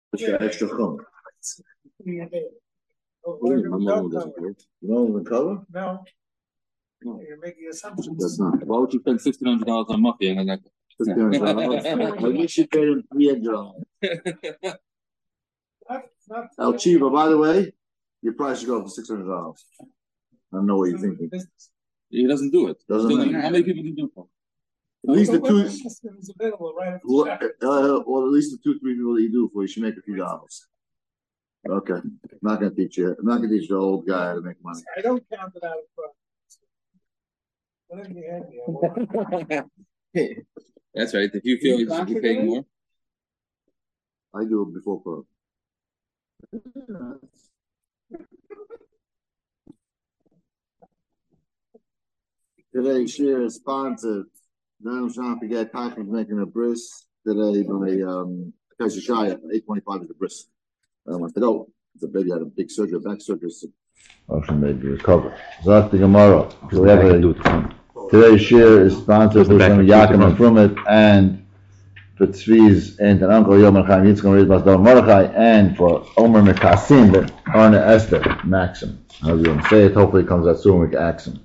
extra chum. You don't even cover? No. You're making assumptions. That's not. Why would you spend $1,500 on muffin? I wish you paid him $300. El Chiva, by the way, your price should go up to $600. I don't know what you're thinking. He doesn't do it. Doesn't how many people can do it for? At least the two, available right well, at least the 2-3 people that you do for, you should make a few dollars. Okay, I'm not gonna teach you. I'm not gonna teach the old guy how to make money. I don't count it out of whatever you have. That's right. If you feel you should be paying more, I do it before pro. Today's share is sponsored. Now I'm trying to get Tachman's making a bris today by Kasha Shaya. 825 is the bris. I want to go. It's a baby had a big surgery, back surgery. Option made to recover. Zak the Gemara. Today's share is sponsored for some Yaakov and Frumet and for Tzvi's and an uncle Yom Chaim Yitzchak Riz Bas Dor Mordechai and for Omer Mekasim but Arna Esther Maxim. However you want to say it, hopefully it comes out soon we can ask him.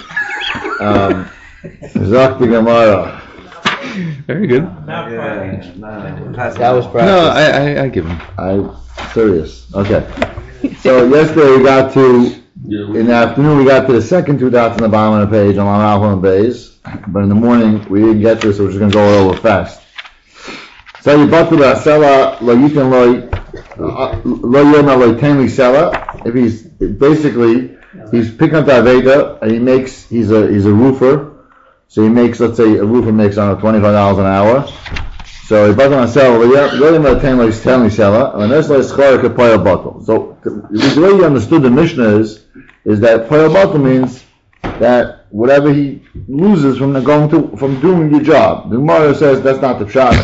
Zak the Gemara. Very good. That was practice. No, I give him. I'm serious. Okay. So yesterday we got to, in the afternoon we got to the second two dots on the bottom of the page on Alpha and Bays, but in the morning we didn't get to it, so we're just going to go over fast. So you bought to the Sela lo yitin lo yoma lo tenli Sela. If he's basically he's picking up the Aveda and he's a roofer. So he makes, let's say, a roofer makes $25 an hour. So he buys on a seller. So the way you understood the Mishnah is that poyel batal means that whatever he loses from doing the job. The Gemara says that's not the pshat.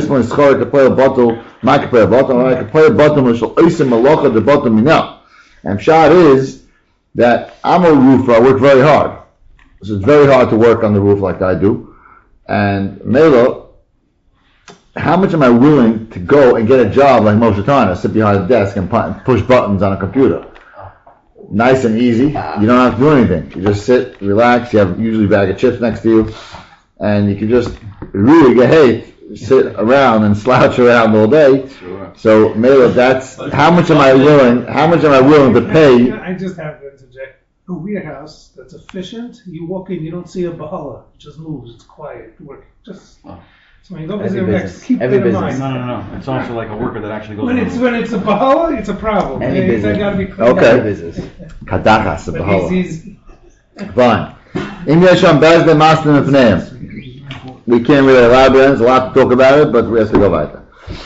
And pshat is that I'm a roofer. I work very hard. So it's very hard to work on the roof like I do. And Mela, how much am I willing to go and get a job like Moshe Tana, sit behind a desk and push buttons on a computer? Nice and easy. You don't have to do anything. You just sit, relax. You have usually a bag of chips next to you. And you can just really get hate, sit around and slouch around all day. Sure. So Mela, that's, how much am I willing to pay? I just have to interject. A warehouse that's efficient, you walk in, you don't see a bahala. It just moves, it's quiet, work. Just so when you go visit next, keep it in mind. No. It's also like a worker that actually goes. When it's a bahala, it's a problem. Any business. Gotta be clean. Okay. Business. Kadachas, a bahala. Fine. Im yesham bezdin maslim v'neim. We can't really elaborate. There's a lot to talk about it, but we have to go weiter.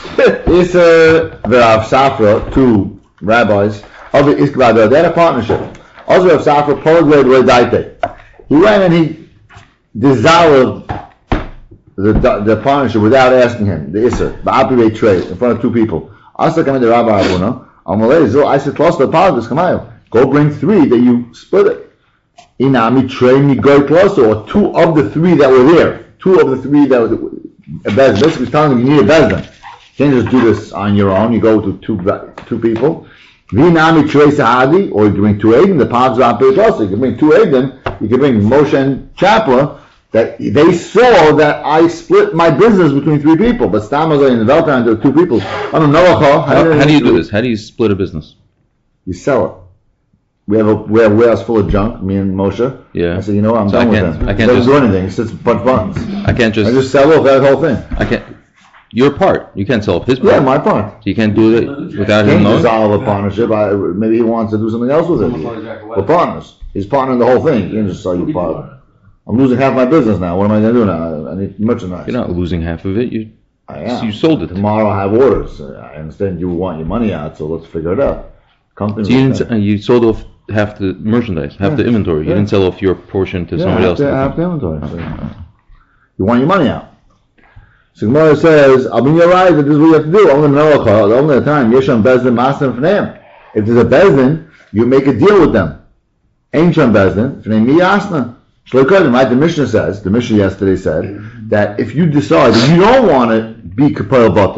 Isser v'Rav Safra, two rabbis, of the Iskvado, they had a partnership. Also, Rav Safra polygrade Redaite. He went and he dissolved the partnership without asking him, the Isser, the Api trade, in front of two people. Asa came to Rabbi Abuna, Amalei Zil, I said, close to the politics, go bring three that you split it. Inami train me go closer, or two of the three that were there. Two of the three that were basically telling him you need a bezdin. You can't just do this on your own, you go to two people. Vinami Trey Sahadi, or you can bring two Aiden, the Pavs are pretty close. You can bring two Aiden, you can bring Moshe and Chapla, that they saw that I split my business between three people. But Stamazai in the Veltan, there are two people. I don't know how do you do this? How do you split a business? You sell it. We have a warehouse full of junk, me and Moshe. Yeah. I said, you know what, I'm done with them. I can't just do anything. It's just punch buttons. I just sell off that whole thing. I can't. Your part. You can't sell his part. Yeah, my part. So you can't do it without him knowing? Dissolve a partnership. Maybe he wants to do something else with it. We're partners. He's partnering the whole thing. You can just sell your part. I'm losing half my business now. What am I going to do now? I need merchandise. You're not losing half of it. I am. You sold it. Tomorrow I have orders. I understand you want your money out, so let's figure it out. So you sold off half the merchandise, half the inventory. You didn't sell off your portion to somebody else. Half the inventory. So, you want your money out. So Gemara says, I'll be your right that this is what you have to do. Only the time. Yesham Bezdin Masim Fneim. If there's a Bezdin, you make a deal with them. Ancient Bezdin, Fneim Miyasna. Right? The Mishnah yesterday said that if you decide that you don't want to be Kapel Batal,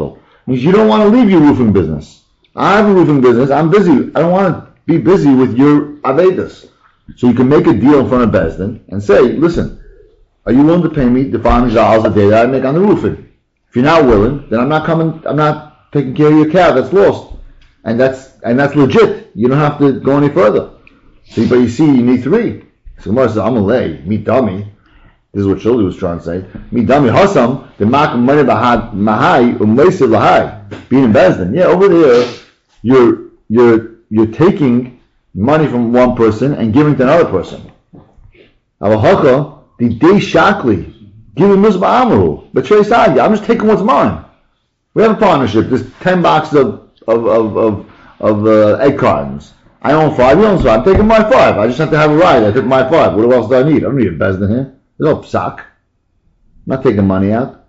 means you don't want to leave your roofing business. I have a roofing business. I'm busy. I don't want to be busy with your Avedas. So you can make a deal in front of Beis Din and say, listen, are you willing to pay me the $500 a day that I make on the roofing? If you're not willing, then I'm not taking care of your cow that's lost. And that's legit. You don't have to go any further. So, but you see, you need three. So Gemara says, I'm a lay, me dummy. This is what Shuli was trying to say. Me dummy hasam, the makom money bahad mahai umleisiv lahai. Being in Beis Din. Yeah, over there, you're taking money from one person and giving to another person. Avahacha, the day shakli, giving mizbah amaru. But Trey Sagi, I'm just taking what's mine. We have a partnership. There's 10 boxes of egg cartons. I own 5, you own 5. I'm taking my 5. I just have to have a ride. I took my 5. What else do I need? I don't need a Beis Din here. There's no psak. I'm not taking money out.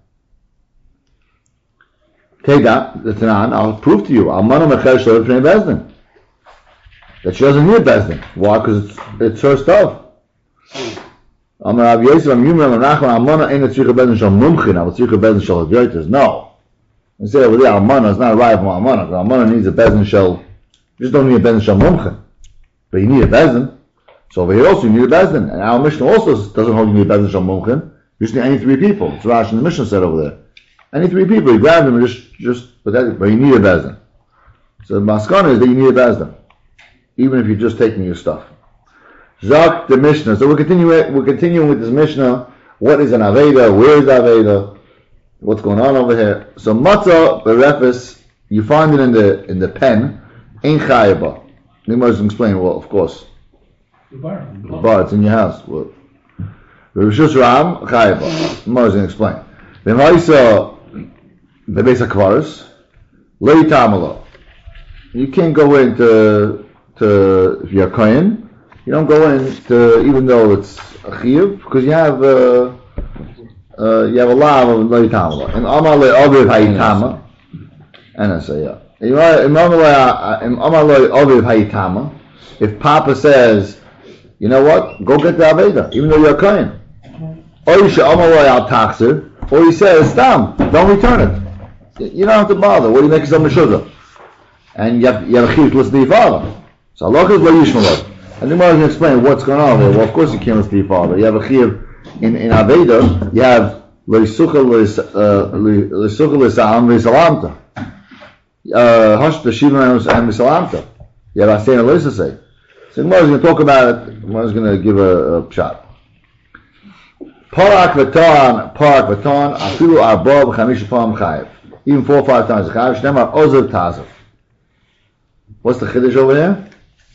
Take that, the Tanan, I'll prove to you. Almana mecher shloim b'nei Beis Din. That she doesn't need Beis Din. Why? Because it's her stuff. Amar Rav Yosef, Am Yumar Menachem, Almana ain't a tzricha Beis Din shel mumchin, aber tzricha Beis Din shel hadyotis. No. I say over there, Almana is not a right from Almana. Because Almana needs a Beis Din shel, you just don't need a Beis Din shel mumchin. But you need a Beis Din. So over here also you need a Beis Din. And our Mishnah also doesn't hold you need a Beis Din shel mumchin. You just need any 3 people. It's Rashi in the Mishnah said over there. Any 3 people, you grab them and but you need a Beis Din. So the maskana is that you need a Beis Din, even if you're just taking your stuff. Zak the Mishnah. So we're continuing with this Mishnah. What is an Aveda? Where is Aveda? What's going on over here? So matzah berefes, you find it in the pen. Ein chayba. You must explain. Well, of course. The bar. It's in your house. Well, Rishus Ram chayba. You must explain. V'maisa the base of kvaris, lei tamala. You can't go into if you're kohen. You don't go into even though it's a chiyuv because you have a law of lei tamala. And amal le aviv hayitama. And I say yeah. Amal le aviv hayitama. If Papa says, you know what, go get the aveda, even though you're a kohen. Or you should amal le al taxir. Or he says, Stam, don't return it. You don't have to bother. What do you make yourself meshuzah? And you have a chiyuv to listen to your father. So Allah is lo yishmalot. And then going to explain what's going on there. Well, of course you can't listen to your father. You have a chiyuv in Aveda. You have lo yisucha l'sa'am v'salamta. Hush the shiva and v'salamta. You have asein l'isasei. So Gemara is going to talk about it. Gemara is going to give a shot. Parak v'ton, afilu arba b'chamish pam chayiv. Even 4 or 5 times chayiv. Shnemar ozav tazav. What's the chiddush over here?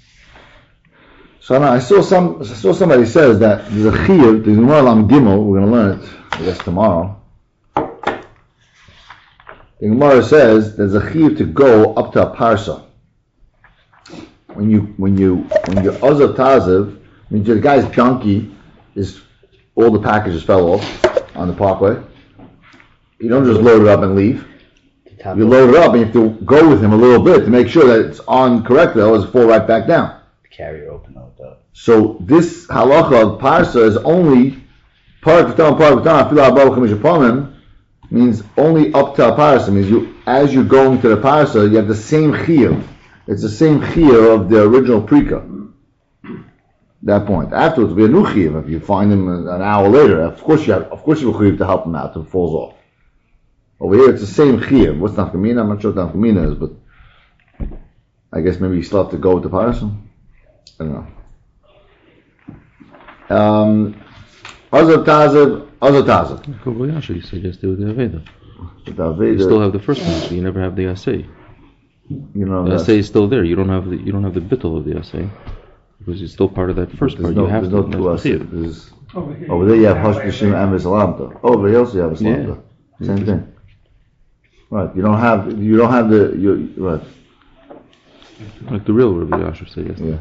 So now I saw somebody says that there's a chiyuv. There's Gemara Lam Gimel. We're going to learn it, I guess, tomorrow. The Gemara says there's a chiyuv to go up to a parsa. When you're ozav tazav, means the guy's junkie is. All the packages fell off on the parkway. You don't just load it up and leave. You load it up and you have to go with him a little bit to make sure that it's on correctly, otherwise it fall right back down. The carrier open up though. So this halacha of parsa is only parak v'ton, means only up to a parsa. Means as you're going to the parsa, you have the same chiyuv. It's the same chiyuv of the original prika. That point. Afterwards, it'll be a new chiyuv. If you find him an hour later, of course you have a chiyuv to help him out if it falls off. Over here, it's the same chiyuv. What's nafkamina? I'm not sure what nafkamina is, but I guess maybe you still have to go with the parson. I don't know. Ozav tazav. Kobayashi, you said yes, they would have Aveda. You You still have the first one, so you never have the assay. You know, The assay is still there. You don't have the bittul of the assay. Because it's still part of that first part. You have to see it. Over there you have Hosh B'Shim and V'Salamta. Over here also you have a Salamta. Yeah. Same thing. Right. You don't have the right. Like the real Rabbi Yasher said yesterday.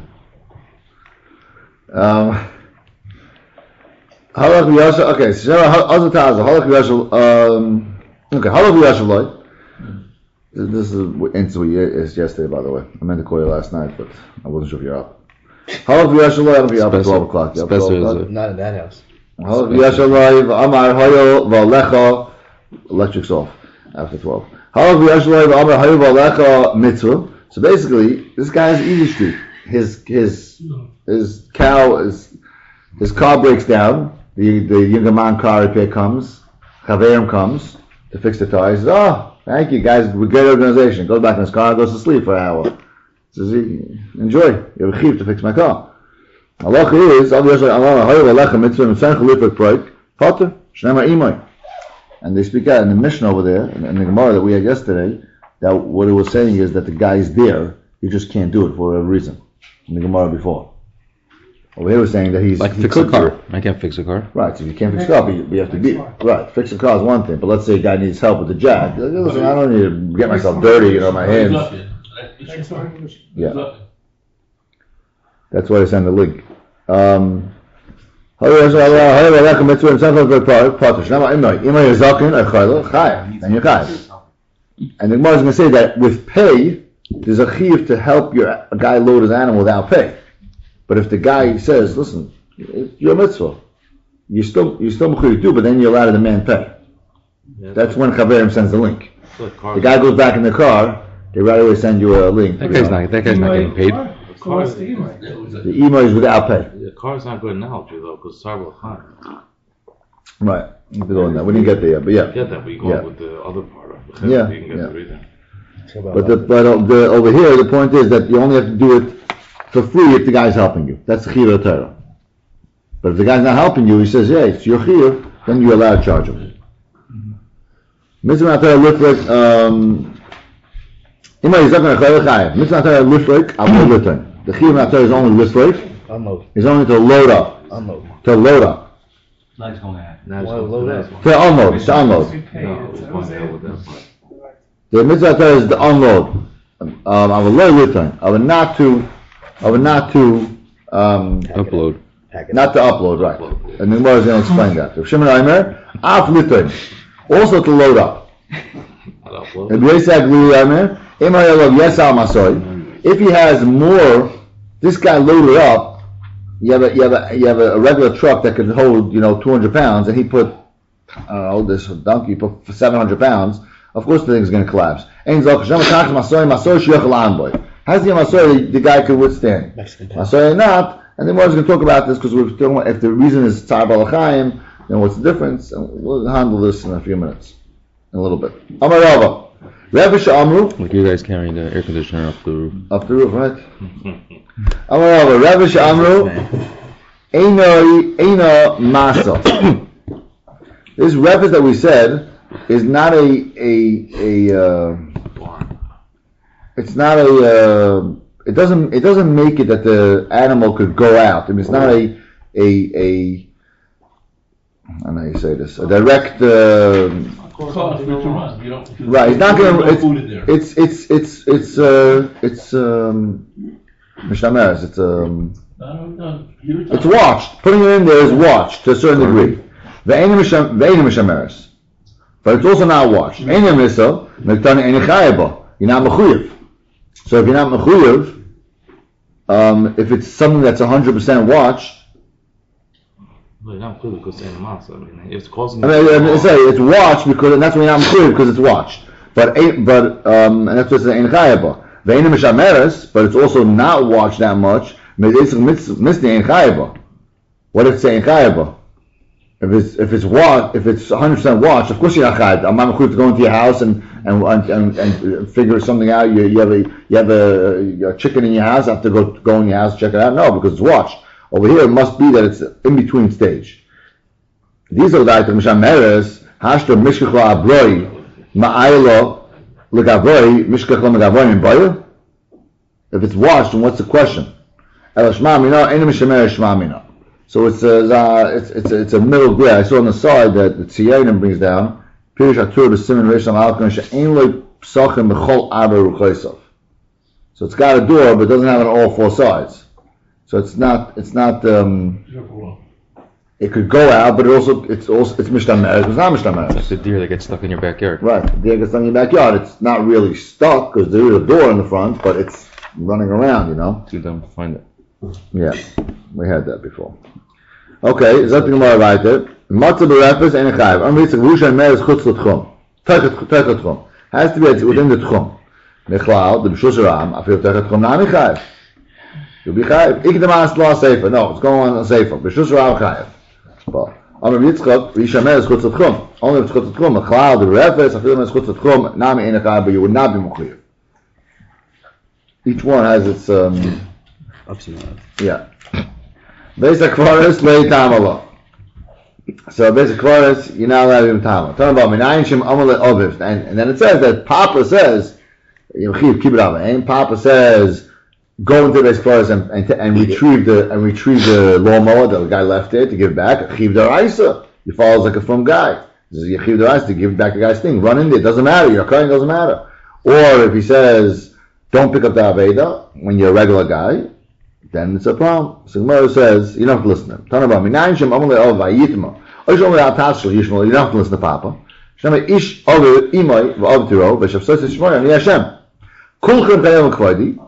Yeah. Halach B'Yasher. Okay. So Halach B'Yasher. Okay. Halach B'Yasher Loy. This is answer what you asked yesterday, by the way. I meant to call you last night, but I wasn't sure if you're up. Halach B'Yasher I'll be up at 12 o'clock. Not in that house. Halach B'Yasher Amar Hoyo V'Alecha. Electric's off after 12. So basically, this guy has easy street. His car breaks down. The younger man car repair comes. Chaverim comes to fix the tire. He says, "Oh, thank you guys. We're a great organization." Goes back in his car, goes to sleep for an hour. Says, "Enjoy. You have a chiv to fix my car." Allah is and they speak out in the Mishnah over there, in the Gemara that we had yesterday, that what it was saying is that the guy is there, you just can't do it for whatever reason. In the Gemara before. Over here we're saying that he's... Like fix a car. I can't fix a car. Right, so you can't fix a car, but you have to be... Right, fix a car is one thing, but let's say a guy needs help with the jack. Listen, I don't need to get myself dirty, my hands. Yeah. That's why I send the link. And the Gemara is going to say that with pay, there's a chiyuv to help a guy load his animal without pay. But if the guy says, "Listen, it's your mitzvah," you still mechuyev do, but then you're allowed to demand pay. That's when Chaverim sends the link. The guy goes back in the car, they right away send you a link. That guy's not getting paid. The email is without pay. The car's not a good analogy though, because Sarba Khan. Right. We didn't get there yet, but yeah. Get that, we go with the other part of it. Yeah. You can get the reason. But over here, the point is that you only have to do it for free if the guy's helping you. That's the chiyuv of Torah. But if the guy's not helping you, he says, "Yeah, it's your chiyuv," then you're allowed to charge him. Mitzvah Torah looks like the chiyuv of Torah is only liflik. Is only to load up. To load up. Nice going to happen. To unload. To unload. The mitzvah Torah is to unload. I would load return. I would not to upload. Not to upload, right? And the Gemara is going to explain that. Shimon Aimer, af return. Also to load up. If he has more, this guy loaded up. You have a regular truck that could hold 200 pounds, and he put this donkey put 700 pounds. Of course, the thing is going to collapse. How's the Masoi the guy could withstand? Masoi not, and then we're going to talk about this because we're talking about if the reason is Tzar Balachayim, then what's the difference? And we'll handle this in a few minutes, in a little bit. Amar Rava, Ravish Amru. Like you guys carrying the air conditioner off the roof. Off the roof, right? Amar Rava, Ravish Amru, Eina Masa. This reference that we said is not it's not it doesn't make it that the animal could go out. I mean, it's not I don't know how you say this, a direct right, it's not going to it's Mishnameres, it's watched. Putting it in there is watched to a certain degree. Ve'enim Mishnameres. But it's also not watched. You're not mechuyev. So if you're not mechuyev, if it's something that's 100% watched, well, you're not mechuyev because it's animals. I mean, it's causing. It's watched because, and that's why you're not mechuyev because it's watched. But and that's what's ein chayeba. Ve'enim mishameres, but it's also not watched that much. What if it's ein chayeba? If it's 100% watched, of course you're not chayav. I'm not mechuyev to go into your house and figure something out. You have a chicken in your house. I have to go in your house and check it out. No, because it's watched. Over here, it must be that it's in between stage. These are the items. Mishameres hashto mishkachlo abroi ma'aylo legavoi mishkachlo megavoi minboyer. If it's watched, then what's the question? El shma mina enu mishameres shma mina. So it's a middle grade. I saw on the side that the Tziyanim brings down. Pirish Atur b'Simin Risham Alkon she'ein lo psachim b'chol arba ruchaysav. So it's got a door, but it doesn't have it on all four sides. So it's not. It could go out, but it's mishtameres. It's not mishtameres. It's a deer that gets stuck in your backyard. Right, the deer gets stuck in your backyard. It's not really stuck because there is a door in the front, but it's running around. Too dumb to find it. Yeah, we had that before. Okay, zot gemara weiter. Matze berefes en chayav. Am ritzig vusha meres chutz l'tchum. Teichot tchum. Has to be within the tchum. Mechlal, the b'shus ram, afil techet tchum nami chayev. You'll be chayev. Ik demas lo sefer. No, it's going on a sefer. B'shus ram chayev. Well, Amar Yitzchak, Yishamer is chutz tchum. Only if it's chutz tchum. Mechlal, the refes, afil is chutz tchum. Nami ein chayev, but you would not be mechuyev. Each one has its ups and downs. yeah. Basic kvaris lei tamala. So basic kvaris, you're not allowed to give tamala. Talking about minayin shem amal oviv, and then it says that Papa says, keep it up. And Papa says, go into basic kvaris and retrieve the lawnmower that the guy left there to give it back. Chiv daraisa, you follow like a from guy. This is chiv daraisa to give back the guy's thing. Run in there, it doesn't matter. You're crying, doesn't matter. Or if he says, don't pick up the aveda when you're a regular guy, then it's a problem. So Gemara says, you don't have to listen to him. Talking about minayin shem amal el vayitma. You don't have to listen to Papa. Shema ish over imay v'avtiro v'shafsos shmoy ani Hashem. Kulchem chayim k'vaydi.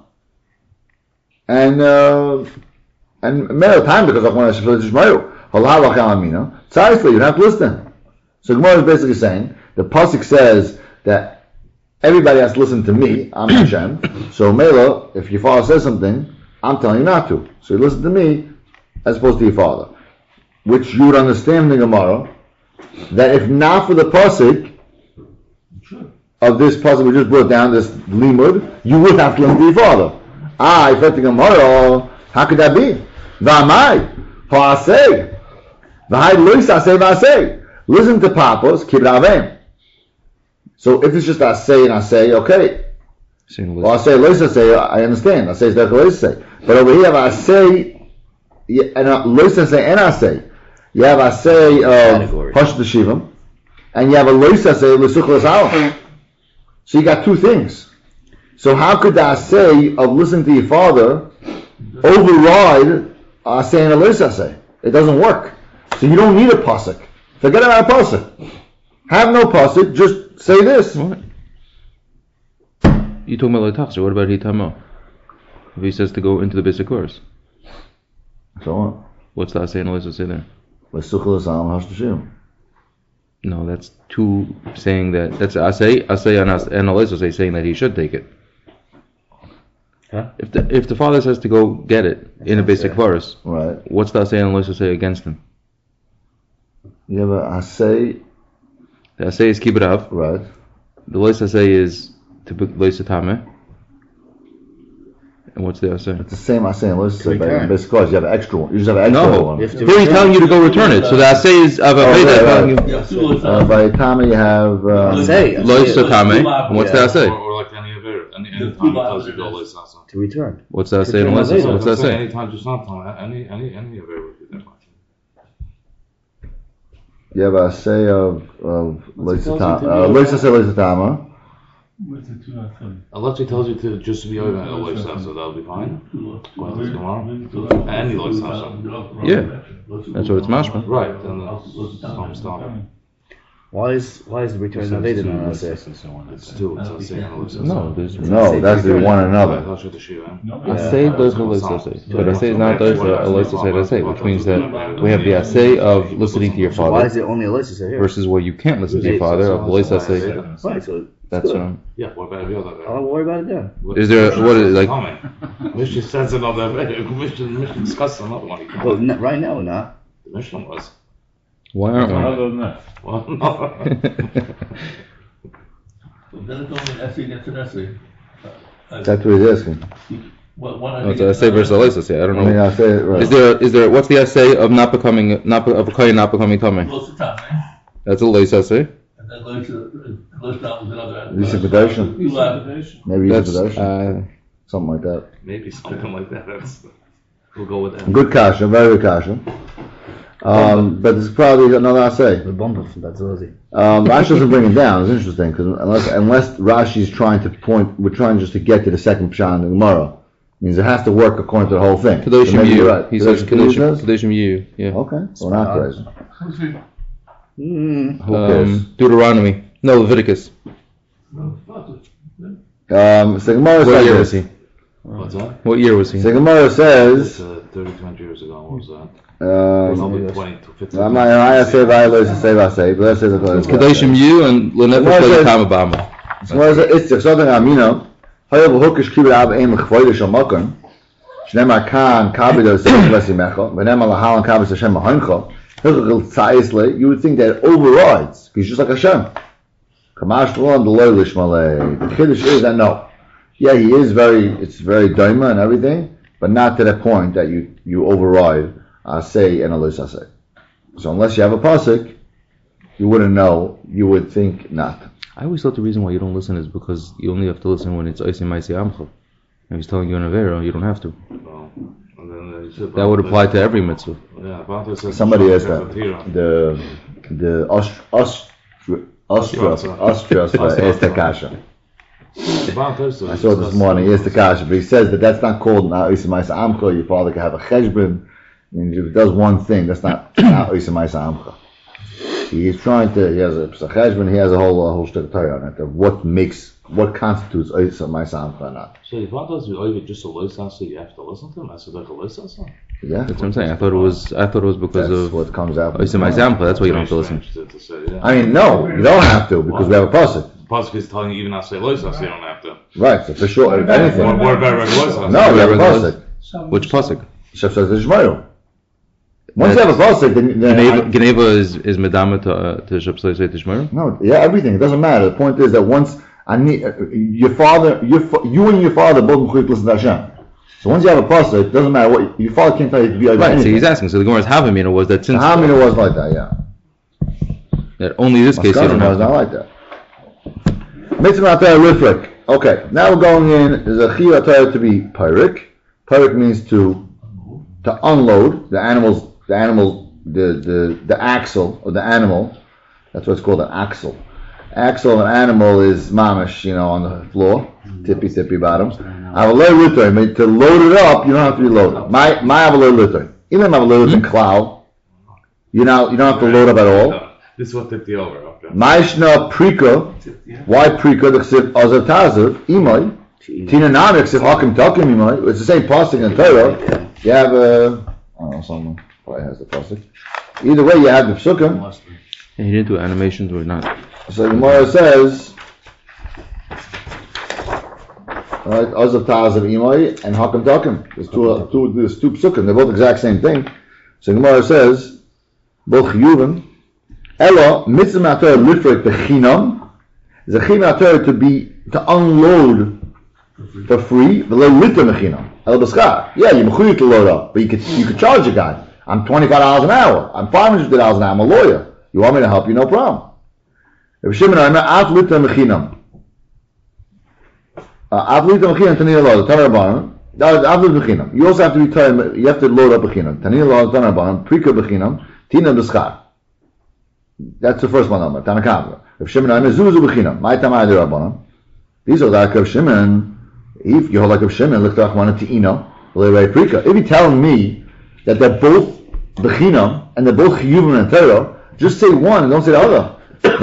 And many time because of one shafsos shmoy. Halal lachal amina. Tzarifli, you don't have to listen to him. So Gemara is basically saying the pasuk says that everybody has to listen to me. I'm Hashem. So Mela, if your father says something, I'm telling you not to. So you listen to me as opposed to your father. Which you would understand in the Gemara that if not for the pasuk of this pasuk we just brought down, this limud, you would have to listen to your father. If I think Gemara, how could that be? V'amai, ha'aseh, v'hai lois aseh v'aseh. Listen to Papa's kibravim. So if it's just aseh and aseh, okay. Well, aseh lois aseh, I understand. Aseh is better lois aseh. But over here, aseh and lois aseh and aseh. You have a say of Hosh Shivam, and you have a Loisa say of L'such L'sal. So you got two things. So how could the say of listening to your father override a say and a Loisa say? It doesn't work. So you don't need a pasuk. Forget about a pasuk. Have no pasuk. Just say this. What? You talking about L'tachzer? What about Hitama? If he says to go into the basic course, So what? what's the say and Loisa say there? No, that's two saying that. That's Asay and Aloisa say saying that he should take it. Huh? If the father says to go get it in a basic chorus, Right. what's the Asay and Aloisa say against him? You have a Asay, The Asay is Kibarav. right. The Loisa say is to Loisa Tameh. And what's the Asay? It's the same Asay and Loisa say, but Return. in basic course you have an extra one. You just have an extra No. one. You have to Here he's return. telling you to go return it. So the Asay is of Aveda telling you By the time you have Say, Loisa Tameh. And what's the Asay? Or like any time it tells you go Lois Nasa. to return. What's the Asay and Loisa? What's the Asay? Anytime just not telling any Aver would be that much. you have a say of Loisa Tama. Unless he tells you to just be over at Lois Nasa, that'll be fine. Well, that's tomorrow. Any Lois Nasa. Yeah. That's what it's mashma. Right, then it's stop. Why is the return of Aveda not Asay? It's two, it's Asay and Lois Nasa. No, there's No, that's the one another. I'll show the Shiva. Asay does the Loisa say. But Asay is not does the Loisa say Asay, which means that we have the Asay of listening to your So why is father it only Aloisa here? versus where you can't listen to your father of Loisa say. Right, so That's what I'm. Yeah, what about every other? I'll worry about it then. Is there what is like? Mishnah says another. Mishnah discussed another one. Well, right now, not. The Mishnah was. Why aren't we? Other than that. Well, no. Then it's only essay against an essay. That's what he's asking. No, it's Asay versus Loisa say. I don't I mean, know. Asay, right. Is there what's the Asay of not becoming of a kohen not becoming tameh? Close to time, eh? That's a Loisa say. And then Lois down was another. Yusuf Kedushin. You laugh. Maybe That's Yusuf Kedushin. uh, Something like that. Maybe something like that. We'll go with that. Good kasha, very good kasha. But it's probably another Asay. The bumper from that Zozi. Rashi doesn't bring it down. It's interesting because unless Rashi's trying to point, we're trying just to get to the second pshat in the Gemara. Means it has to work according to the whole thing. Kedoshim So maybe you. you're right. He says Kedoshim you. Yeah. Okay, well not crazy. Mm. Who cares? Deuteronomy. No, Leviticus. So Gemara What year was says. he? What's that? What year was he? So Gemara It's says. 30, 20 years ago. What was that? Probably 20 to 15. I'm not. I say Vaylos to say Vasay, but let's say the It's Kedoshim you and Lenefesh Tamabama. So what is it? It's something Amina. However, Hukish Kibir Ab Aim Chvoide Shamakon. Shnemar Khan Kabida Sesimecha. Whenever Lahalan Kabis Hashem Mahancha. You would think that it overrides. He's just like Hashem. Kamash Ron the Loy Lishmale. The Kiddush is that no. Yeah, he is it's very daima and everything, but not to that point that you override Asay and Alus Asay. So unless you have a pasuk, you wouldn't know. You would think not. I always thought the reason why you don't listen is because you only have to listen when it's Oisei Maisi Amcha. If he's telling you an Avera, you don't have to. Well, and then That would apply to every mitzvah. Yeah, Somebody asked that. The Austria asked the kasha. I saw it this morning. He asked the kasha, but he says that's not called Oisei Maisi Amcha. Your father can have a cheshbon, and if he does one thing, that's not Oisei Maisi Amcha. He's trying to. He has a cheshbon. He has a whole shtick Torah on it of what constitutes Oisei Maisi Amcha or not. So if one does just a loisasa, so you have to listen to him. I said like a loisasa. Yeah, that's what I'm saying. I thought it was because that's of what comes out. Oisei Maisi Amcha. That's why you don't have to listen. I mean, no, you don't have to because we have a pasuk. Pasuk is telling you even not to say loisasa, you don't have to. Right. So for sure, anything. What about regular loisasa? No, you have a pasuk. Which pasuk? Shef says the Shmuel. Once you have a pasuk, then Geneva is medama to Shep say Tishmer. No, yeah, everything. It doesn't matter. The point is that once your father, you and your father both listen to Hashem. So once you have a pasuk, it doesn't matter what your father can't tell you to be over right. anything. So he's asking. So the Gemara's Havamina was that since Havamina was like that, yeah. That only this case you don't have. Not like that. Mitzvah Torah Rifrik. Okay, now we're going in. There's a Chiyah Torah to be Pyrik. Pyrik means to unload the animals. The axle of the animal. That's what it's called, an axle. Axle of an animal is mamish, on the floor, tippy bottom. Avalei lutoy, to load it up, you don't have to reload it. My avalei lutoy. Even if avalei lutoy in cloud, you don't have to load up at all. This is what tipped you over. Okay. Maishna prika. Why prika? The chsiv azav tazav imay. Tina nami chsiv hakim takim imay. It's the same pasuk in Torah. You have I don't know, someone probably has the pasuk. Either way, you have the psukim. And he didn't do animations or not. So the Gemara says, right, azav tazav imay and hakim takim. There's two psukim. They're both the exact same thing. So the Gemara says, both chiyuvim. Ella mitzvah Torah lifrek bechinam. The chinam Torah to unload for free. V'lo litter bechinam. El b'schar. Yeah, you're mechuyev to load up, but you could charge a guy. I'm $25 an hour. I'm $500 an hour. I'm a lawyer. You want me to help you? No problem. If Shimon, I'm at litter bechinam. At litter bechinam tanir load. Tanir baran. At litter bechinam. You also have to be you have to load up bechinam. Tanir load. Tanir baran. Prika bechinam. Tina b'schar. That's the first one number. Tanakam. If Shimon I'm Zuzu B'chinam, my Tamai Rabbanon. These are like of Shimon. If you hold like of Shimon, look like one to Ino, Prika. If you tell me that they're both B'chinam and they're both Chiyuvim and Torah, just say one and don't say the other.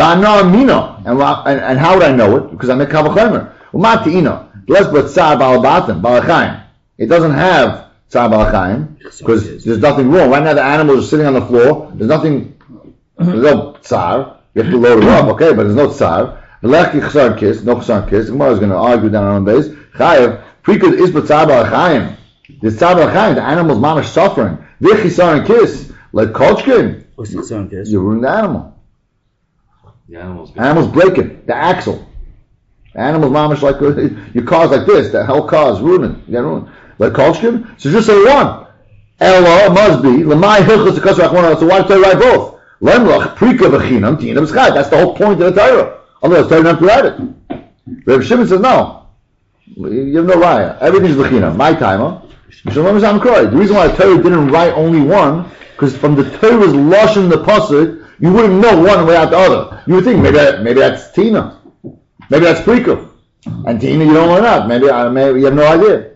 And how would I know it? Because I'm a Kavachomer. Umat Ino. Bless but Tzar Balabatim, Balachayim. It doesn't have Tzar Balachayim because there's nothing wrong. Right now the animals are sitting on the floor. There's no tsar. You have to load it up, okay, but there's no tsar. V'lech chsar kiss, no chsar kiss. The Gemara is going to argue down on base. Chayev, prikud is but tzar b'achayim. This tzar b'achayim, the animal's mamash suffering. V'ch chisar kiss, like kolchkin. What's the kiss? You ruin the animal. The animal's breaking the axle. The animal's mamash like your car's like this. The whole car's ruining. You get ruined. Like kolchkin. So just say one. Ella must be lemay hilchos to kasher. So why do I write both? Lemlach prika b'chinam tina b'schai. That's the whole point of the Torah. Otherwise, Torah doesn't have to write it. Reb Shimon says no. You have no raya. Everything's b'chinam. My timer. The reason why the Torah didn't write only one, because from the Torah's lashon the pasuk, you wouldn't know one without the other. You would think maybe that's tina, maybe that's prika, and tina you don't learn out. Maybe you have no idea.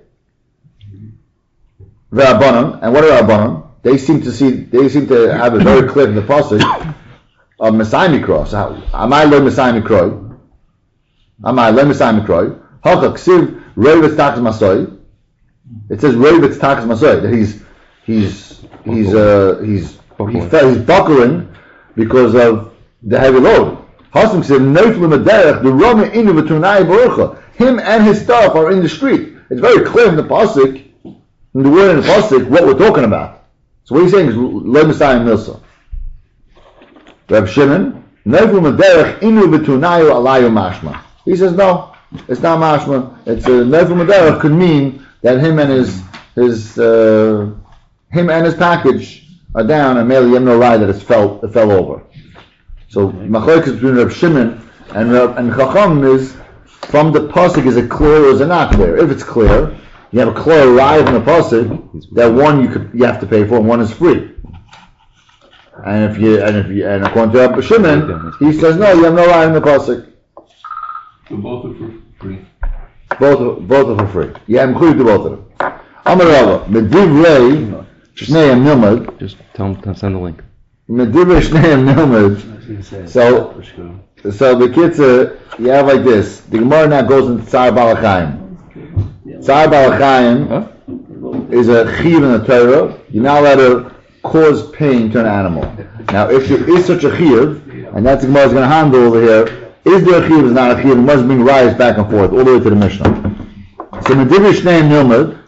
V'Rabbanan, and what are Rabbanan? They seem to have it very clear in the pasuk of Messiah Mikro. So Amai lo Messiah Mikro. Amai lo Messiah Mikro. Halcha ksiv reivetz takas masoi. It says reivetz takas masoi, that he's buckling because of the heavy load. Hasim said, the Roma inu v'tunai barucha. Him and his stuff are in the street. It's very clear in the pasuk, in the word in the pasuk, what we're talking about. So what he's saying is lo Messiah milsa. Reb Shimon, neiflu mederech inu v'tunai alayu mashma. He says no, it's not mashma. It's neiflu mederech could mean that him and his package are down, and merely you have no right that it fell over. So machlokes between Reb Shimon and Chacham is from the pasuk, is it clear or is it not clear? If it's clear, you have a clear rise in the pasuk that one you have to pay for and one is free. And according to Reb Shimon, he says no, you have no rise in the pasuk. So both are for free. Both are for free. Yeah, I'm included to both of them. Amar Rava, Medivrei Shneim Nilmad. Just tell him to send the link. Medivrei Shneim Nilmad. So the kids, you have like this. The Gemara now goes into Tzar Balachayim. Tzar Balachayim is a chiv in the Torah. You're not allowed to cause pain to an animal. Now, if there is such a chiv, and that's the Gemara is going to handle over here, is there a chiv, is not a chiv, it must bring rise back and forth, all the way to the Mishnah. So Medivrei Shneim Nilmad,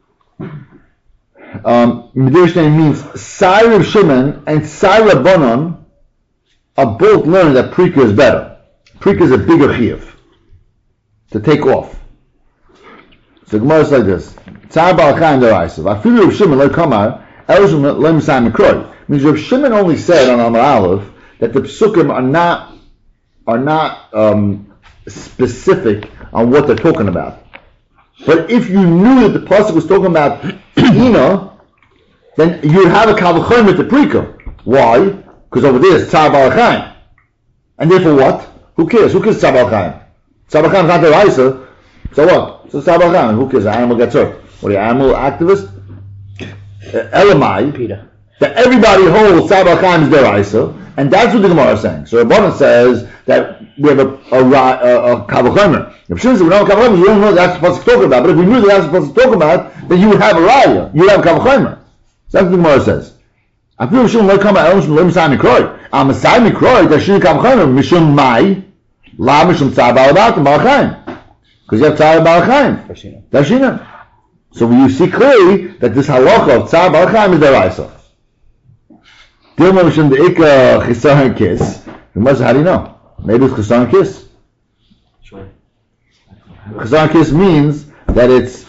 Medivrei Shneim means Sai Reb Shimon and Sai Rabbanon are both learning that Prika is better. Prika is a bigger chiyuv to take off. So the Gemara is like this: Tzar Balachayim deraisa. Afilu Reb Shimon lo kamar elshim lo misayim mikroy. Means Reb Shimon only said on Amar Aleph that the psukim are not specific on what they're talking about. But if you knew that the pasuk was talking about Ina, then you'd have a kavachon with the Prika. Why? Because over there it's Tzar Balachayim. And therefore what? Who cares? Who cares Tzar Balachayim? Tzar Balachayim is not the Raisa. So what? So Tzar Balachayim. Who cares? The animal gets hurt. What are you, animal activist? Elamai. Peter. That everybody holds Tzar Balachayim is the Raisa. And that's what the Gemara is saying. So Rabbanan says that we have a Kavachomer. If Shimon says we don't have Kavachomer, you don't know what that's supposed to talk about. But if we knew that that's supposed to talk about, then you would have a Raya. You would have Kavachomer. So that's what the Gemara says. I feel Shimon will come out and let Messiah Mikroy. I'm Messiah Mikroy, that Shimon Kavachomer, Mishum Mai, La Mishum Tzar Balachayim. Because you have Tzar Balachayim. Dashina. So you see clearly that this halacha of Tzar Balachayim is the Raisa. Dilma Mishum the Ikka Chisar Kiss. How do you know? Maybe it's Chisar Kiss. Sure. Chisar Kiss means that it's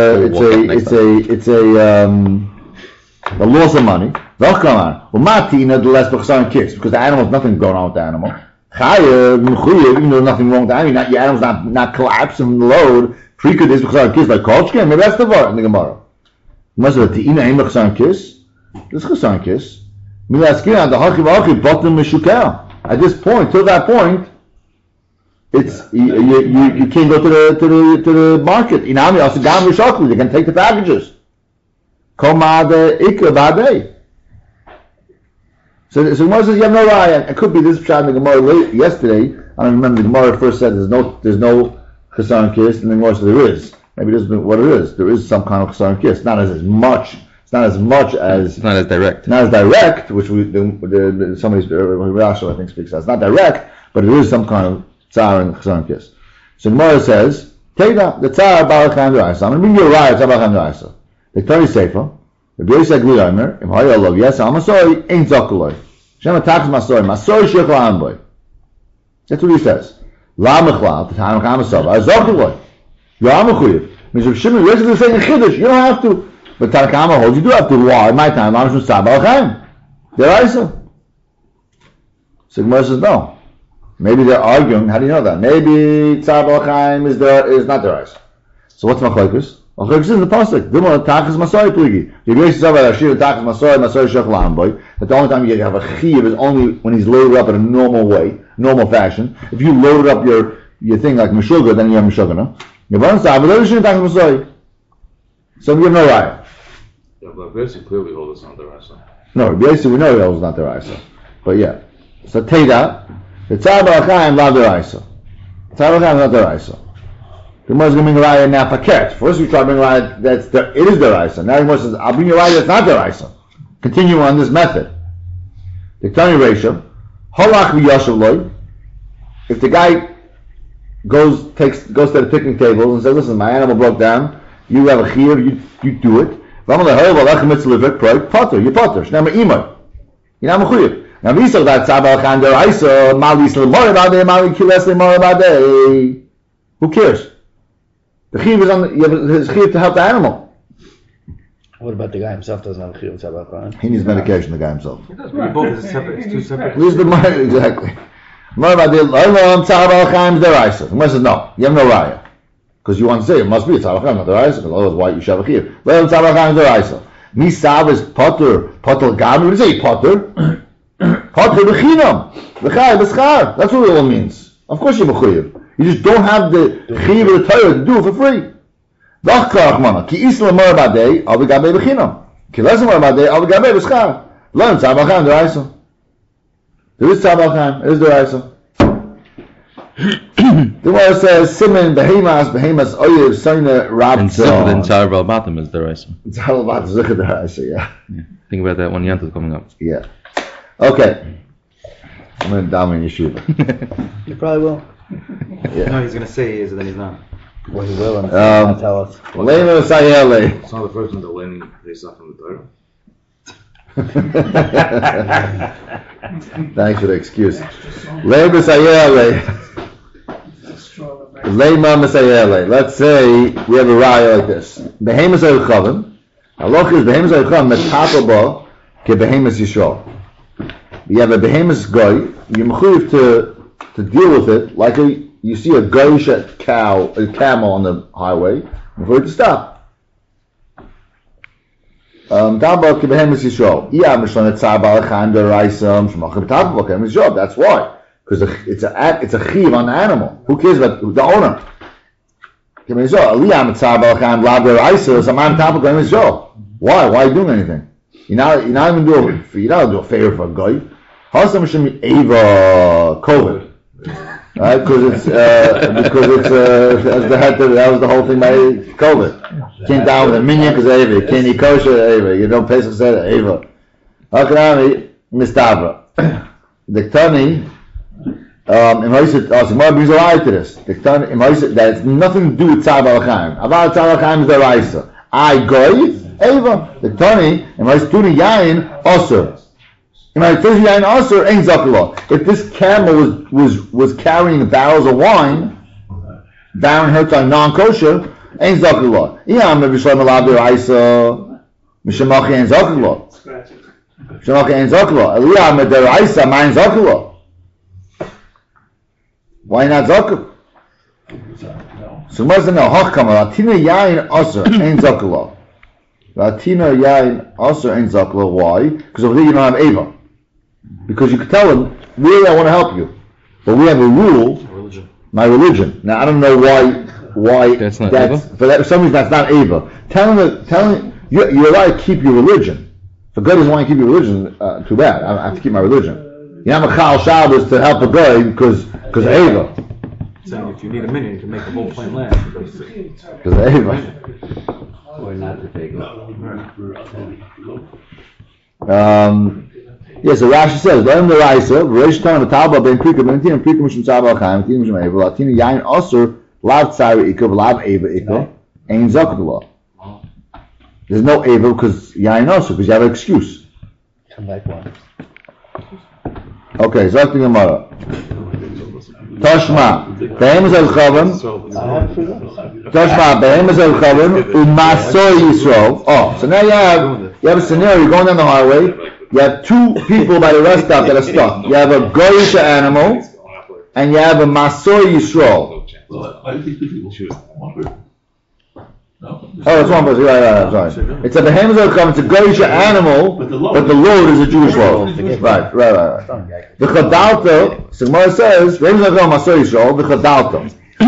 a loss of money. Because the animal has nothing going on with the animal. Even though nothing wrong with the animal, your animal's not collapsing from the load. Frequent is Chisar Kiss like Kolchkin. Maybe that's the word in the Gemara. Must have Tina Aim Chisar Kiss. This Chisar Kiss. At this point, till that point, it's you can't go to the market. You can take the packages. So Gemara says you have no raya. It could be this shot in the Gemara late yesterday. I don't remember. The Gemara first said there's no Chesar Kiss, and then Gemara said there is. Maybe this is what it is. There is some kind of Chesar Kiss, not as much. It's not as direct. Not as direct, which somebody's Rashi I think speaks as. It's not direct, but it is some kind of Tzar and Chesar Kiss. So Gemara says, take that the Tzar Balachayim D'Oraisa. I'm going to bring you a raya Tzar Balachayim D'Oraisa. The Tari Sefer. The Beis Agli Omer, Im Hayalov, yes, Amasoi ain't Zokuloi. Shem attacks Masoi Shechla Amboy. That's what he says. La Mechlav, the Tanakh Amasov, Zokuloi. You're Amachuyev. Means if Shimon is basically saying a Chiddush, you don't have to. But Tanakh Amma holds, you do have to. Why? In my time, I'm from Tzar Balachayim. They're Isa. So Gemara says no. Maybe they're arguing. How do you know that? Maybe Tzar Balachayim is not their Isa. So what's Machlokes? Machlokes is in the pasuk. Dimon Tachas Masoi Pligi. You basically say that Ashir Tachas Masoi Shechla Amboy. That the only time you have a chiv is only when he's loaded up in a normal way, normal fashion. If you load up your thing like Meshuggah, then you have Meshuggah, no? You have Tachas Masoi. So you have no right. Yeah, but basically clearly hold us on the Raisa. No, basically we know that was not the Raisa. But yeah. So Teda, the Tzar Balachayim la the Raisa. Tzar Balachayim not the Raisa. The Gemara is going to bring a raya now paket. First we try to bring a raya it is the Raisa. Now the Gemara says, I'll bring you a raya that's not the Raisa. Continue on this method. The Tani Reisha, Holach v'yashav loy, if the guy goes to the picnic table and says, listen, my animal broke down, you have a chiyuv, you do it. Potter, you potter. Shnei imay. You're not mechuyev. Now, we saw that tzabal chan deraisa, malis lemor badei, mali kiles lemor badei. Who cares? The chiyuv is on. You have his chiyuv to help the animal. What about the guy himself? Doesn't have a chiyuv tzabal chan? He needs medication. The guy himself. It's two separate. Who's the mind exactly? Mor badei lo'olam tzabal chan deraisa. The Gemara says no. You have no raya. Because you want to say it must be a tzabal chan, not deraisa. Because otherwise, why you should have a chiyuv? Lo'olam tzabal chan deraisa. Misav is potter gam. You say potter. Potter b'chinam. V'chai b'schar. That's what it all means. Of course you're mechuyev. You just don't have the chiyuv of the Torah to do it for free. V'achkar achmana. Ki isla mor badei al v'gabei b'chinam. Ki lesa mor badei al v'gabei b'schar. Lo'olam tzabal chan deraisa. There is tzabal chan. It is deraisa. The Gemara says, Simen behemas oyev soine rab And Zichud and Tzar Balbatim is the Raisa. Tzar Balbatim is the Raisa, yeah. Think about that when Yant is coming up. Yeah. Okay. I'm going to dominate yeshiva. You probably will. Yeah. No, he's going to say he is, and then he's not. Well, he will, and he's going to tell us. Leina Sayele. It's not the first one they're learning Pesach from the Torah. Thanks for the excuse. Leina Sayele. Leima Masayele. Let's say we have a raya like this. Behemoth Aychavim. Halach is Behemoth Aychavim Metapaba ke Behemoth Yisrael. You have a Behemoth guy. You're mechuyev to deal with it like you see a goyish camel on the highway before it to stop. Metapaba ke Behemoth Yisrael. Iya Mishlan Tzabal Chan Deraisa Shemachim Metapaba ke Behemoth Yisrael. That's why. Because it's a chiv on the animal. Who cares about the owner? Why? Why are you doing anything? You're not even doing a favor for a guy. Hasam should be Eva COVID, right? Because that was the whole thing by COVID. Can't down with a minion because Eva. You can't eat kosher Eva. You don't pay for Eva. Hakanami Mistabra. Diktani. That has nothing to do with Tzar Balachayim. About Tzar Balachayim is the Raisa. I goy Eva. The Tani and my student Yain Osir. In my first Yain Osir ain't Zakula. If this camel was carrying barrels of wine, Baron Hertz on non-kosher, ain't Zakula. Iyam B'Shalom Alabdi Raisa Mishamachi ain't Zakula. Mishamachi ain't Zakula. Aliyam Eder Raisa Main Zakula. Why not zakul? So what's the no? Hachkama Latina yain aser ain't zakula. Latina yain aser ain't zakula. Why? Because over there you don't have eva. Because you could tell them, really, I want to help you, but we have a rule. My religion. Now I don't know why that's not eva. For some reason that's not eva. Telling you're allowed to keep your religion. If a guy doesn't want to keep your religion, too bad. I have to keep my religion. You have a Chal Shabbos to help a guy because Eva. So if you need a minute, you can make the whole plan last. Because Eva. Or not to take it. Yes, so Rashi says, "Learn the Raisa, Reish Tana V'Talba Ben Krika Ben Tina Krika Mishum Tzabal Chaim Tina Mishum Eva Latina Yain Osir Lav Tzari Ika V'Lav Eva Ika Ein Zakula." There's no Eva because Yain Osir because you have an excuse. Come back one. Okay, Zok the Gemara. Toshma, Behemoth Aychavim. Toshma, Behemoth Aychavim. Umasoy Yisrael. Oh, so now you have a scenario. You're going down the highway. You have two people by the rest stop that are stuck. You have a goyish animal, and you have a Masoy Yisrael. I think two people shoot. Oh, that's one person. Right, sorry. It's a Behemoth Aychavim. It's a goyish animal, but the load is a Jewish load. Right. The Chadalta, so Gemara says, Behemoth Aychavim Masoy Yisrael. The Chadalta.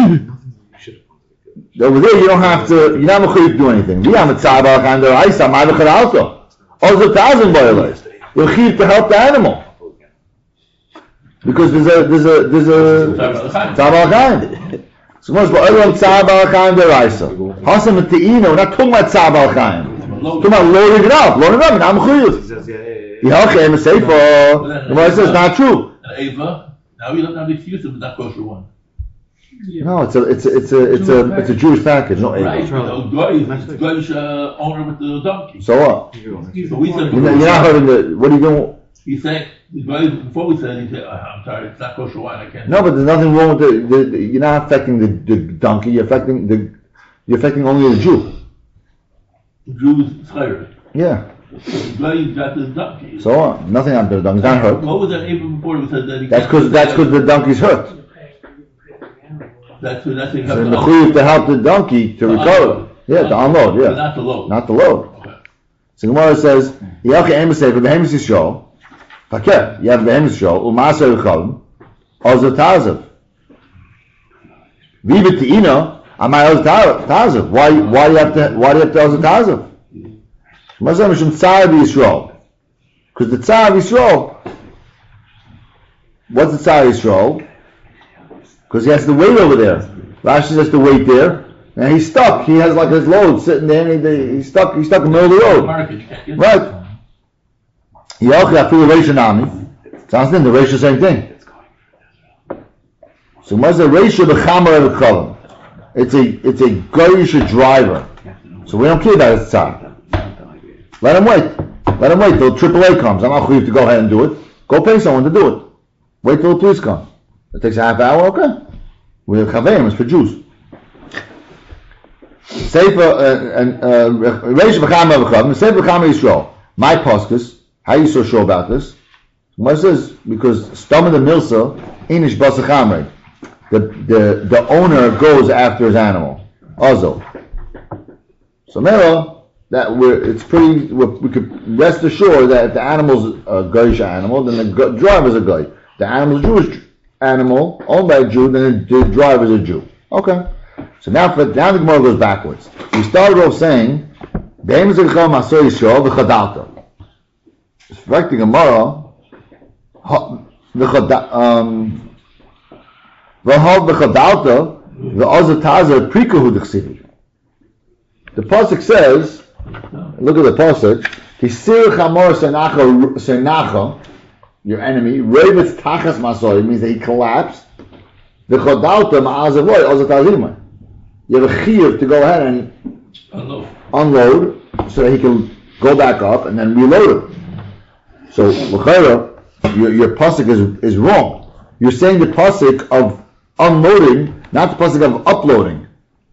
Over there, you don't have to. You're not mechuyev to do anything. We have a tzabal and the Raisa. My the Chadalta. Also, 1,000 boilers. You're mechuyev to help the animal because there's a tzabal chaim. So much for everyone tzabal chaim deraisa. Hasam v'teina. We're not talking about tzabal chaim. We're talking about loading it up. Loading it up. And I'm mechuyev. Yehachem seifa. The Gemara says not true. Eva Now we don't have the excuse of the not kosher one. Yeah. No, it's a Jewish package, not Right. Eagle. So Goyish owner with the donkey. So what? So we said You're not hurting the. What are you doing? he's saying the guy before we said he said I'm sorry, it's not kosher wine. I can't. No, but there's nothing wrong with the you're not affecting the donkey. You're affecting only the Jew. The Jews scared. Yeah. The guy got the donkey. So what? Nothing happened to the donkey. It's not hurt. What was that even before we said that? That's because the donkey's hurt. That's So the mechuyev to help the donkey to recover. Yeah, to unload. But Yeah, not the load. not the load. Okay. So Gemara says, "Yalke emisay for behemis yisrael." Pakeh, you have behemis yisrael. U'maaseh v'chalim. Ozer tazav. Viva te'ina. Amay ozer tazav. Why do you have to ozer tazav? Gemara says, "Mishum tzar b'Yisrael." Because the tzar b'Yisrael. What's the tzar b'Yisrael? Because he has to wait over there. Rashi has to wait there, and he's stuck. He has like his load sitting there, and he's stuck. He's stuck in the middle of the road. Right. Yalchi afilu reisha nami. Sounds like the reisha same thing. So what's the reisha b'chamer v'cholim? It's a goyish driver. So we don't care about his tzar. Let him wait. Let him wait till AAA comes. I'm not going to go ahead and do it. Go pay someone to do it. Wait till the police come. It takes a half hour, okay. We have Chaveim, it's for Jews. Sefer Reish B'chama B'chavim, Sefer B'chama Yisrael. My poskus, how are you so sure about this? What it says? Because Stom of the Milsa, Inish Basachamre. The owner goes after his animal. Also. So Mela, we could rest assured that if the animal's a Goyish animal, then the driver's a Goy. The animal's Jewish animal owned by a Jew, then the driver's a Jew. Okay. So now the Gemara goes backwards. We started off saying, "Be'emes v'chal masor Yisrael v'chadalta." It's correct. The Gemara, v'chal v'chadalta v'ozer tazer prikahu d'chsivi. The pasuk says, look at the pasuk. Hisir chamor senacha. Your enemy, Revetz Tachas Masoi, means that he collapsed. The Chodalta Ma'azavoy, Ozatazima. You have a chiyuv to go ahead and unload so that he can go back up and then reload it. So, L'chaira, your pasuk is wrong. You're saying the pasuk of unloading, not the pasuk of uploading.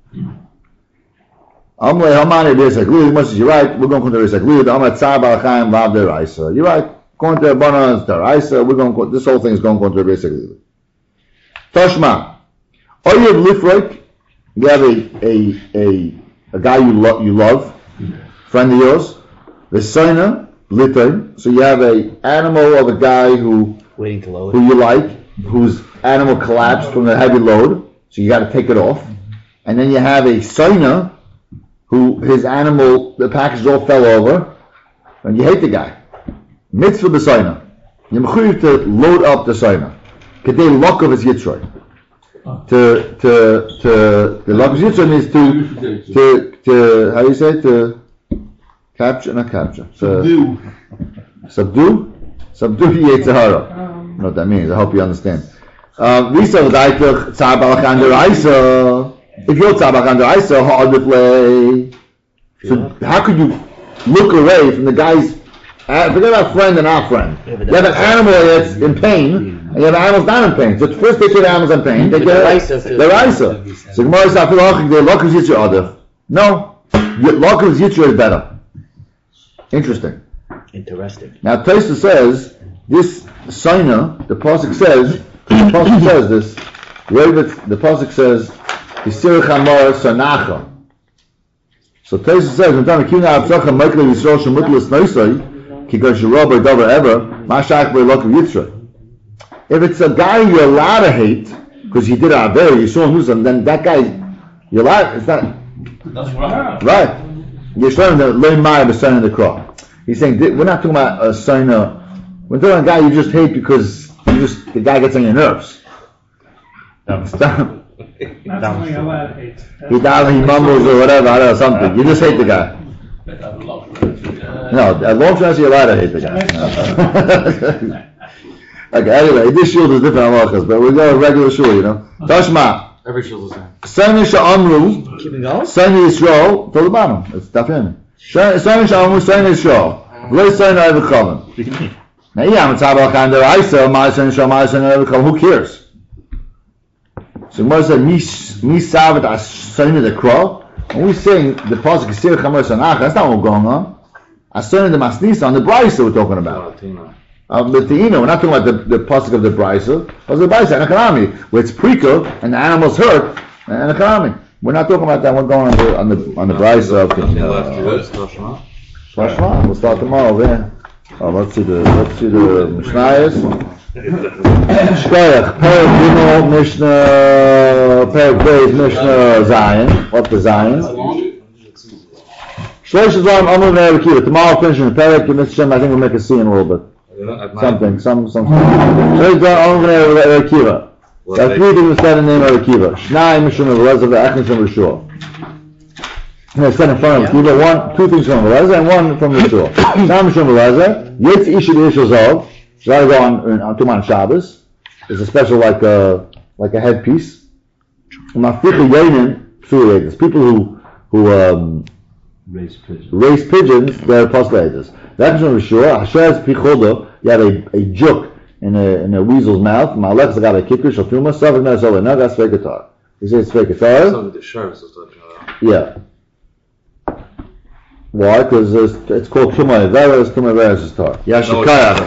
Amle Hamani Reisakli, you're right, we're going to Reisakli, the Amat Tzar Balachayim Vav Deraisa. You're right. Going to Abanah Daraisa, we're going. This whole thing is going to basically. Toshma, Oyev Lifroik, you have a guy you love, friend of yours. Vesayna Litain, so you have a animal of a guy who you like, whose animal collapsed from the heavy load, so you got to take it off. And then you have a Sayna, who his animal, the package all fell over, and you hate the guy. Mitzvah b'sayna. You're mechuyev to load up the sayna. Kedei lakav is yitzroy. The lakav is yitzroy means to how do you say it? To capture, not capture. Subdue Yetzirah. I don't know what that means. I hope you understand. Visa v'daitach tzar balachan deraisa. If you're tzar balachan deraisa, ha'adiflei. So how could you look away from the guy's? Forget about friend and not friend. You have an animal that's in pain, and you have an animal that's not in pain. So first they say the animal's in pain, they get the raisa. So Gemara says, "Lakav yitzur adif." No, lakav yitzur is better. Interesting. Now Taisa says this Saina. The pasuk says this. The pasuk says, "Hisir chamor sanacha." So Taisa says, "V'tam kina avzacha mekle yisrael shemutlas noisai." If it's a guy you're allowed to hate because he did Avera, you saw him do something, then that guy you're allowed. It's not right. You're showing the learn Maya the son of the crop. He's saying we're not talking about a son. We're talking about a guy you just hate because the guy gets on your nerves. Not something you're allowed to hate. He mumbles or whatever. I don't know, something. You just hate the guy. No, as long as you're allowed to hate the guy. Okay, anyway, this shul is different halachas, but we go a regular shul, you know. Tashma. Every shul is the same. Sani sha'amru. Keeping going? Sani Yisrael. To the bottom. It's dafin. Sani sha'amru. Sani Yisrael. Lo Sani Erev Now, yeah, I'm talking about kind of Isa. My Sani Yisrael. My Sani Erev. Who cares? So Gemara said, "Mi savet asani the crow." When we sing the pasuk "Sir Chamer Sanach," that's not what we're going on. Asani the masnisa on the brisa we're talking about. The Te'ina, we're not talking about the pasuk of the brisa. It's the brisa and economy, where it's prickle and the animals hurt and economy. We're not talking about that. We're going on the brisa of Tashma. We'll start tomorrow there. Let's see the Mishnayos. Shkoyach, Perek Gimel, Mishnah, Perek Beis, Mishnah, Zion. What's the Zion? Shlosh Zlam, Amr V'nei Rekiva. Tomorrow finishing the Perek, Mr. Shem, I think we'll make a scene a little bit. Something. Shlosh Zlam, Amr V'nei Rekiva. There are three things said in the name of Rekiva. Shnai, Mishum, V'lezav, V'achim, Shem, Rishua. They said in front of Rekiva, two things from V'lezav and one from Rishua. Shnai, Mishum, V'lezav, Yitz, Ishid, Ishazov. So I go on Tuman Shabbos. It's a special like a headpiece. People who Raise pigeons. raise pigeons, they're postulated. That's from Rishua. Hashez Pichodo. You have a juk in a weasel's mouth. Malek's got a kicker. Shaltuma. Savik Minnesota. Now that's fake guitar. You say it's fake guitar. Some of the sheriffs is talking about. Yeah. Why? Because it's called Tumah Averes. Tumah Averes is tar. Yashikaya.